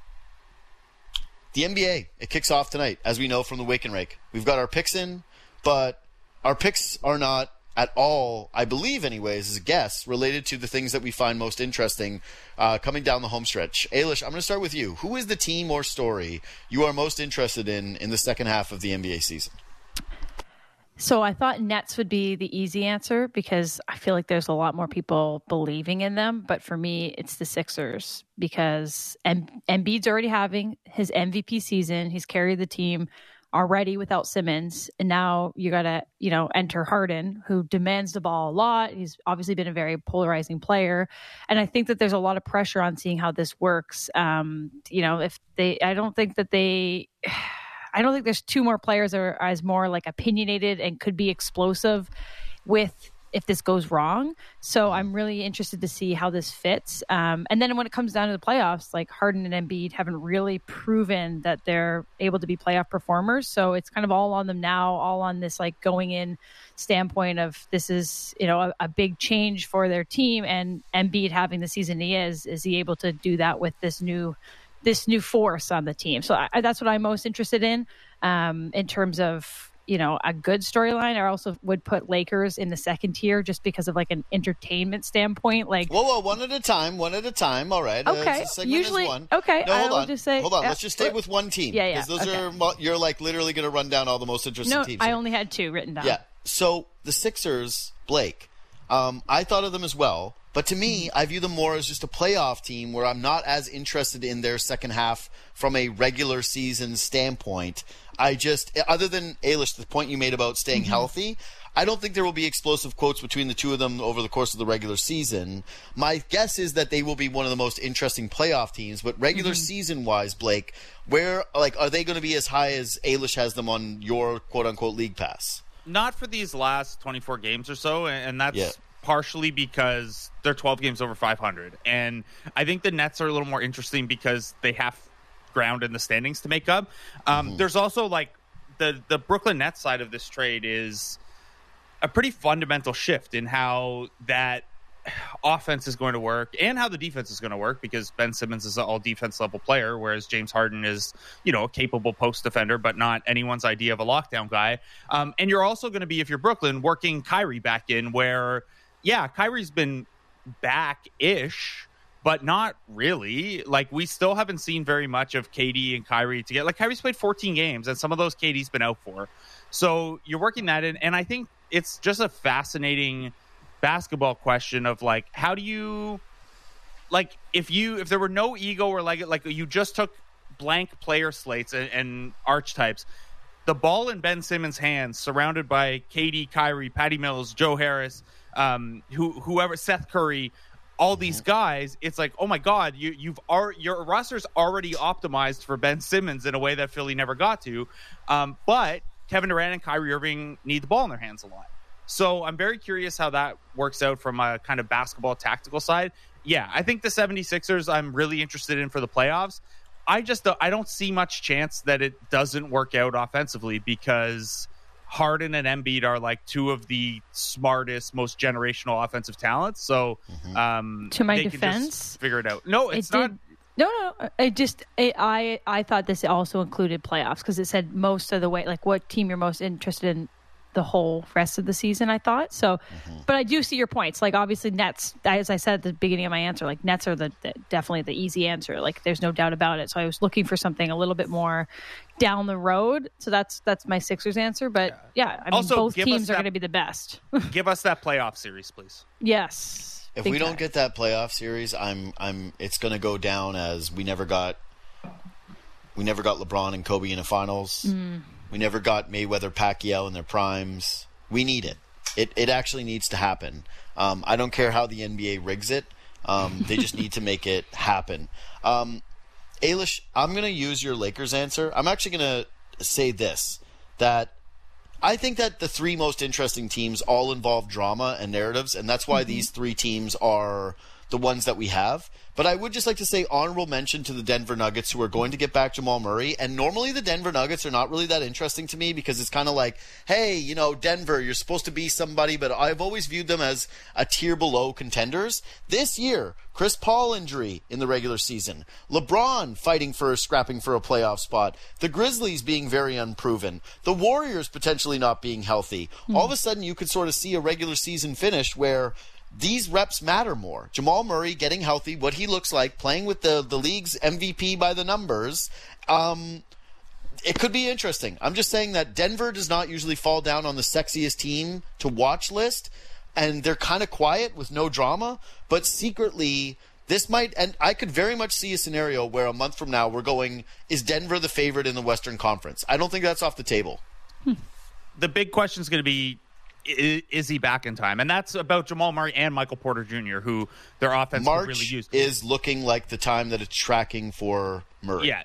[SPEAKER 3] NBA, it kicks off tonight, as we know from the Wake and Rake. We've got our picks in, but our picks are not at all, I believe anyways, as a guess, related to the things that we find most interesting coming down the home stretch. Ailish, I'm going to start with you. Who is the team or story you are most interested in the second half of the NBA season?
[SPEAKER 1] So I thought Nets would be the easy answer because I feel like there's a lot more people believing in them. But for me, it's the Sixers because Embiid's already having his MVP season. He's carried the team already without Simmons. And now you got to, enter Harden, who demands the ball a lot. He's obviously been a very polarizing player. And I think that there's a lot of pressure on seeing how this works. I don't think there's 2 more players that are as more like opinionated and could be explosive if this goes wrong. So I'm really interested to see how this fits. And then when it comes down to the playoffs, like Harden and Embiid haven't really proven that they're able to be playoff performers. So it's kind of all on them now, all on this like going in standpoint of this is, a big change for their team, and Embiid having the season he is he able to do that with this new force on the team. So that's what I'm most interested in terms of, a good storyline. I also would put Lakers in the second tier just because of like an entertainment standpoint. Like,
[SPEAKER 3] whoa, one at a time. All right.
[SPEAKER 1] Okay.
[SPEAKER 3] Usually, one.
[SPEAKER 1] Okay.
[SPEAKER 3] No, hold on.
[SPEAKER 1] Just say,
[SPEAKER 3] hold on. Let's just stay with one team.
[SPEAKER 1] Yeah.
[SPEAKER 3] Because those are, you're like literally going to run down all the most interesting teams.
[SPEAKER 1] No, I only had 2 written down.
[SPEAKER 3] Yeah. So the Sixers, Blake, I thought of them as well. But to me, I view them more as just a playoff team where I'm not as interested in their second half from a regular season standpoint. Other than Ailish, the point you made about staying healthy, I don't think there will be explosive quotes between the 2 of them over the course of the regular season. My guess is that they will be one of the most interesting playoff teams. But regular season-wise, Blake, are they going to be as high as Ailish has them on your quote-unquote league pass?
[SPEAKER 4] Not for these last 24 games or so, and that's partially because they're 12 games over 500. And I think the Nets are a little more interesting because they have ground in the standings to make up. There's also like the Brooklyn Nets side of this trade is a pretty fundamental shift in how that offense is going to work and how the defense is going to work, because Ben Simmons is an all defense level player, whereas James Harden is, a capable post defender, but not anyone's idea of a lockdown guy. And you're also going to be, if you're Brooklyn, working Kyrie back in where, Kyrie's been back-ish, but not really. Like, we still haven't seen very much of KD and Kyrie together. Like, Kyrie's played 14 games, and some of those KD's been out for. So you're working that in, and I think it's just a fascinating basketball question of, like, how do you, like, if there were no ego or, like you just took blank player slates and archetypes, the ball in Ben Simmons' hands, surrounded by KD, Kyrie, Patty Mills, Joe Harris, whoever, Seth Curry, all these guys, it's like, oh my God, your roster's already optimized for Ben Simmons in a way that Philly never got to. But Kevin Durant and Kyrie Irving need the ball in their hands a lot. So I'm very curious how that works out from a kind of basketball tactical side. Yeah, I think the 76ers I'm really interested in for the playoffs. I don't see much chance that it doesn't work out offensively because Harden and Embiid are like two of the smartest, most generational offensive talents. So
[SPEAKER 1] to my
[SPEAKER 4] they
[SPEAKER 1] defense,
[SPEAKER 4] can just figure it out. No, it's not.
[SPEAKER 1] No. I thought this also included playoffs because it said most of the way, like what team you're most interested in the whole rest of the season, I thought. So, but I do see your points. Like obviously Nets, as I said at the beginning of my answer, like Nets are definitely the easy answer. Like there's no doubt about it. So I was looking for something a little bit more down the road. So that's my Sixers answer. But yeah, I mean,
[SPEAKER 4] also,
[SPEAKER 1] both teams are going to be the best.
[SPEAKER 4] Give us that playoff series, please.
[SPEAKER 1] Yes.
[SPEAKER 3] If we don't get that playoff series, it's going to go down as we never got LeBron and Kobe in the finals. We never got Mayweather, Pacquiao in their primes. We need it. It actually needs to happen. I don't care how the NBA rigs it. They just need to make it happen. Ailish, I'm going to use your Lakers answer. I'm actually going to say this, that I think that the three most interesting teams all involve drama and narratives, and that's why these three teams are the ones that we have. But I would just like to say honorable mention to the Denver Nuggets, who are going to get back Jamal Murray. And normally the Denver Nuggets are not really that interesting to me because it's kind of like, hey, Denver, you're supposed to be somebody, but I've always viewed them as a tier below contenders. This year, Chris Paul injury in the regular season, LeBron scrapping for a playoff spot, the Grizzlies being very unproven, the Warriors potentially not being healthy. All of a sudden you could sort of see a regular season finish where these reps matter more. Jamal Murray getting healthy, what he looks like, playing with the league's MVP by the numbers. It could be interesting. I'm just saying that Denver does not usually fall down on the sexiest team to watch list, and they're kind of quiet with no drama, but secretly this might, and I could very much see a scenario where a month from now we're going, is Denver the favorite in the Western Conference? I don't think that's off the table.
[SPEAKER 4] The big question is going to be, is he back in time? And that's about Jamal Murray and Michael Porter Jr., who their offense
[SPEAKER 3] March
[SPEAKER 4] really used.
[SPEAKER 3] Is looking like the time that it's tracking for Murray.
[SPEAKER 4] Yeah.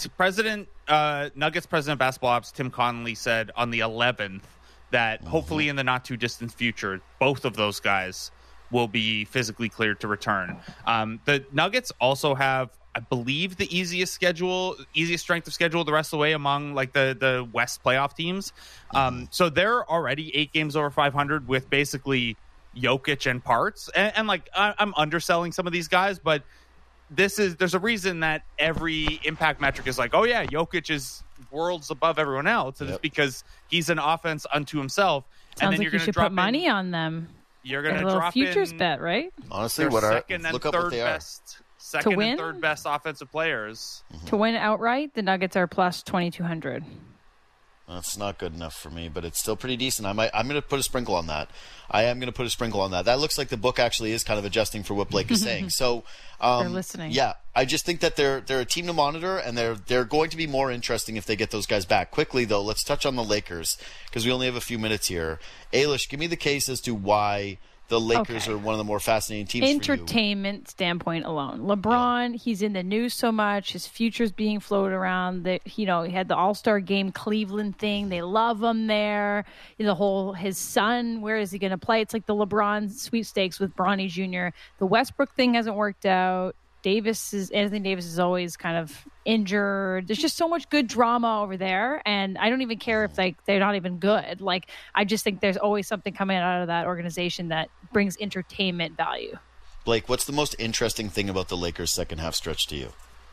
[SPEAKER 4] Nuggets President of Basketball Ops, Tim Connolly, said on the 11th that hopefully in the not-too-distant future, both of those guys will be physically cleared to return. The Nuggets also have, I believe, the easiest strength of schedule the rest of the way among like the West playoff teams. So they're already 8 games over 500 with basically Jokic and parts. And like I'm underselling some of these guys, but there's a reason that every impact metric is like, oh yeah, Jokic is worlds above everyone else, and it's because he's an offense unto himself.
[SPEAKER 1] Sounds
[SPEAKER 4] and then
[SPEAKER 1] like
[SPEAKER 4] you're going to
[SPEAKER 1] should put money on them.
[SPEAKER 4] You're going to
[SPEAKER 1] drop
[SPEAKER 4] drop
[SPEAKER 1] futures
[SPEAKER 4] in
[SPEAKER 1] bet, right?
[SPEAKER 3] Honestly,
[SPEAKER 4] their
[SPEAKER 3] look up
[SPEAKER 4] third
[SPEAKER 3] what they
[SPEAKER 4] best, second
[SPEAKER 1] to win?
[SPEAKER 4] and third best offensive players.
[SPEAKER 1] To win outright, the Nuggets are plus 2,200.
[SPEAKER 3] That's not good enough for me, but it's still pretty decent. I'm going to put a sprinkle on that. I am going to put a sprinkle on that. That looks like the book actually is kind of adjusting for what Blake is saying. So,
[SPEAKER 1] they're listening.
[SPEAKER 3] Yeah, I just think that they're a team to monitor, and they're going to be more interesting if they get those guys back. Quickly, though, let's touch on the Lakers because we only have a few minutes here. Ailish, give me the case as to why the Lakers are one of the more fascinating teams
[SPEAKER 1] entertainment
[SPEAKER 3] for you.
[SPEAKER 1] Standpoint alone. LeBron, he's in the news so much. His future's being floated around. He had the All-Star Game Cleveland thing. They love him there. His son, where is he going to play? It's like the LeBron sweepstakes with Bronny Jr. The Westbrook thing hasn't worked out. Anthony Davis is always kind of injured. There's just so much good drama over there, and I don't even care if they're not even good. Like, I just think there's always something coming out of that organization that brings entertainment value.
[SPEAKER 3] Blake, what's the most interesting thing about the Lakers' second half stretch to you?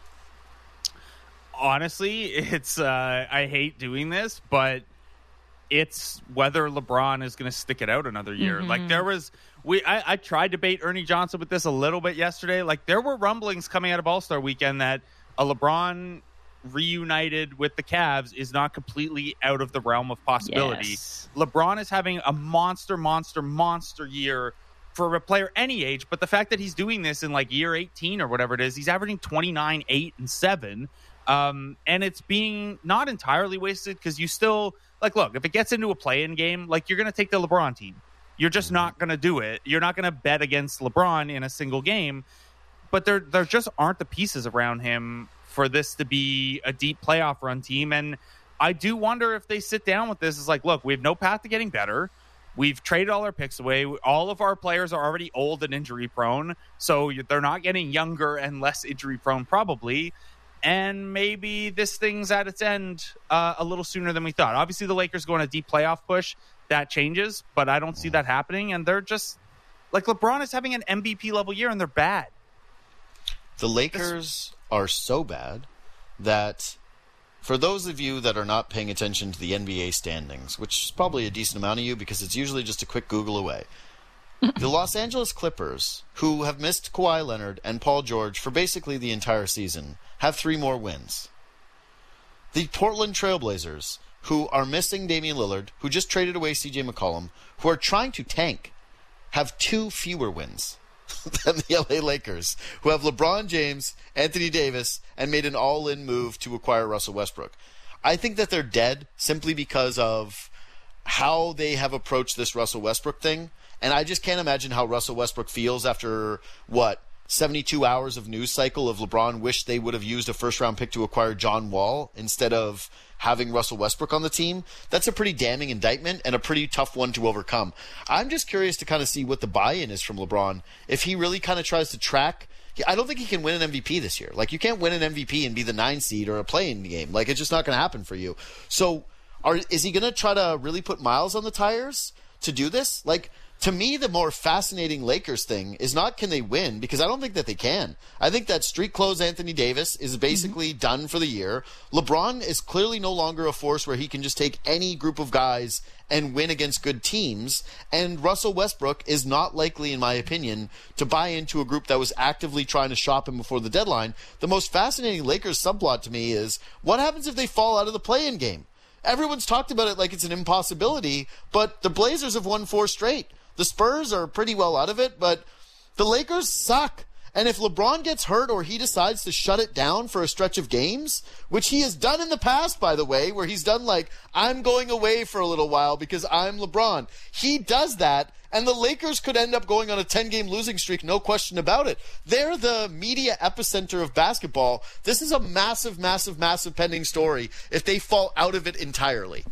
[SPEAKER 4] Honestly, it's I hate doing this, but it's whether LeBron is going to stick it out another year.
[SPEAKER 1] Mm-hmm.
[SPEAKER 4] Like there was, I tried to bait Ernie Johnson with this a little bit yesterday. Like there were rumblings coming out of All-Star Weekend that a LeBron reunited with the Cavs is not completely out of the realm of possibility.
[SPEAKER 1] Yes.
[SPEAKER 4] LeBron is having a monster year for a player any age, but the fact that he's doing this in like year 18 or whatever it is, he's averaging 29, 8, and 7. And it's being not entirely wasted because you still, like, look, if it gets into a play-in game, like, you're going to take the LeBron team. You're just not going to do it. You're not going to bet against LeBron in a single game. But there just aren't the pieces around him for this to be a deep playoff run team. And I do wonder if they sit down with this. It's like, look, we have no path to getting better. We've traded all our picks away. All of our players are already old and injury prone. So they're not getting younger and less injury prone probably. and maybe this thing's at its end a little sooner than we thought. Obviously, the Lakers go on a deep playoff push. That changes, but I don't see that happening. And they're just like LeBron is having an MVP level year, and they're bad.
[SPEAKER 3] The Lakers are so bad that for those of you that are not paying attention to the NBA standings, which is probably a decent amount of you because it's usually just a quick Google away, the Los Angeles Clippers, who have missed Kawhi Leonard and Paul George for basically the entire season, have 3 more wins. The Portland Trailblazers, who are missing Damian Lillard, who just traded away CJ McCollum, who are trying to tank, have 2 fewer wins than the LA Lakers, who have LeBron James, Anthony Davis, and made an all-in move to acquire Russell Westbrook. I think that they're dead simply because of how they have approached this Russell Westbrook thing. And I just can't imagine how Russell Westbrook feels after, 72 hours of news cycle of LeBron wished they would have used a first-round pick to acquire John Wall instead of having Russell Westbrook on the team. That's a pretty damning indictment and a pretty tough one to overcome. I'm just curious to kind of see what the buy-in is from LeBron. If he really kind of tries to track, I don't think he can win an MVP this year. Like, you can't win an MVP and be the 9 seed or a play-in game. Like, it's just not going to happen for you. So is he going to try to really put miles on the tires to do this? Like, to me, the more fascinating Lakers thing is not can they win, because I don't think that they can. I think that street clothes Anthony Davis is basically done for the year. LeBron is clearly no longer a force where he can just take any group of guys and win against good teams. And Russell Westbrook is not likely, in my opinion, to buy into a group that was actively trying to shop him before the deadline. The most fascinating Lakers subplot to me is what happens if they fall out of the play-in game? Everyone's talked about it like it's an impossibility, but the Blazers have won 4 straight. The Spurs are pretty well out of it, but the Lakers suck. And if LeBron gets hurt or he decides to shut it down for a stretch of games, which he has done in the past, by the way, where he's done like, I'm going away for a little while because I'm LeBron. He does that, and the Lakers could end up going on a 10-game losing streak, no question about it. They're the media epicenter of basketball. This is a massive, massive, massive pending story if they fall out of it entirely.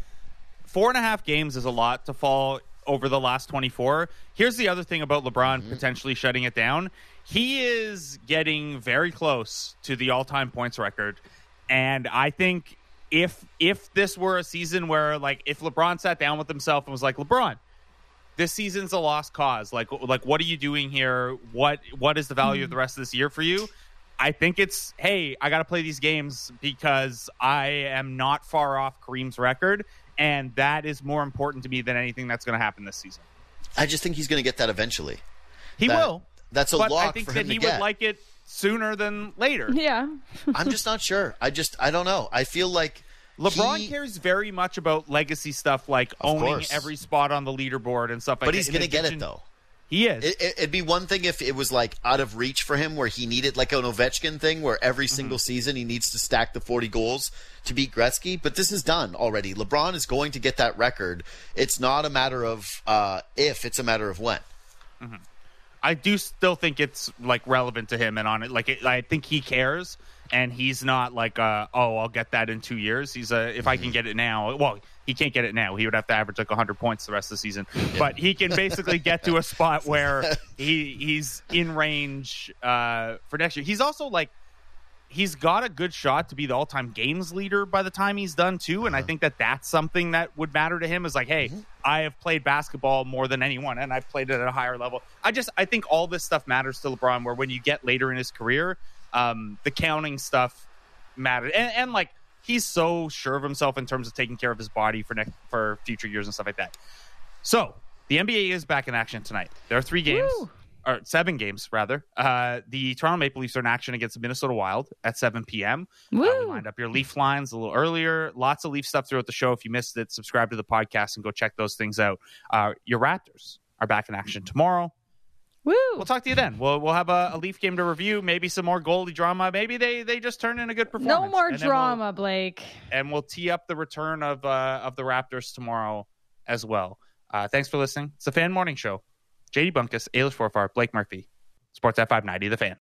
[SPEAKER 4] 4.5 games is a lot to fall over the last 24. Here's the other thing about LeBron potentially shutting it down. He is getting very close to the all-time points record. And I think if this were a season where, like, if LeBron sat down with himself and was like, LeBron, this season's a lost cause. Like what are you doing here? What is the value of the rest of this year for you? I think it's, hey, I got to play these games because I am not far off Kareem's record. And that is more important to me than anything that's going to happen this season.
[SPEAKER 3] I just think he's going to get that eventually.
[SPEAKER 4] He will.
[SPEAKER 3] That's a lock for him to get.
[SPEAKER 4] I think that he would like it sooner than later.
[SPEAKER 1] Yeah.
[SPEAKER 3] I'm just not sure. I don't know. I feel like
[SPEAKER 4] LeBron cares very much about legacy stuff, like owning every spot on the leaderboard and stuff like that.
[SPEAKER 3] But he's going to get it, though.
[SPEAKER 4] He is.
[SPEAKER 3] It'd be one thing if it was like out of reach for him, where he needed like an Ovechkin thing, where every single season he needs to stack the 40 goals to beat Gretzky. But this is done already. LeBron is going to get that record. It's not a matter of if; it's a matter of when.
[SPEAKER 4] Mm-hmm. I do still think it's like relevant to him and on it. Like I think he cares, and he's not like, I'll get that in 2 years. He's if I can get it now. Well, he can't get it now. He would have to average like 100 points the rest of the season. Yeah. But he can basically get to a spot where he's in range for next year. He's also like, he's got a good shot to be the all-time games leader by the time he's done too. And I think that that's something that would matter to him, is like, hey, I have played basketball more than anyone, and I've played it at a higher level. I think all this stuff matters to LeBron, where when you get later in his career, the counting stuff mattered. And like, he's so sure of himself in terms of taking care of his body for future years and stuff like that. So the NBA is back in action tonight. There are 3 games.
[SPEAKER 1] Woo.
[SPEAKER 4] Or 7 games, rather. The Toronto Maple Leafs are in action against the Minnesota Wild at 7 p.m. We lined up your Leaf lines a little earlier. Lots of Leaf stuff throughout the show. If you missed it, subscribe to the podcast and go check those things out. Your Raptors are back in action tomorrow.
[SPEAKER 1] Woo!
[SPEAKER 4] We'll talk to you then. We'll have a Leaf game to review. Maybe some more goalie drama. Maybe they just turn in a good performance.
[SPEAKER 1] No more drama, Blake.
[SPEAKER 4] And we'll tee up the return of the Raptors tomorrow as well. Thanks for listening. It's the Fan Morning Show. JD Bunkus, Ailish Forfar, Blake Murphy. Sports at 590, The Fan.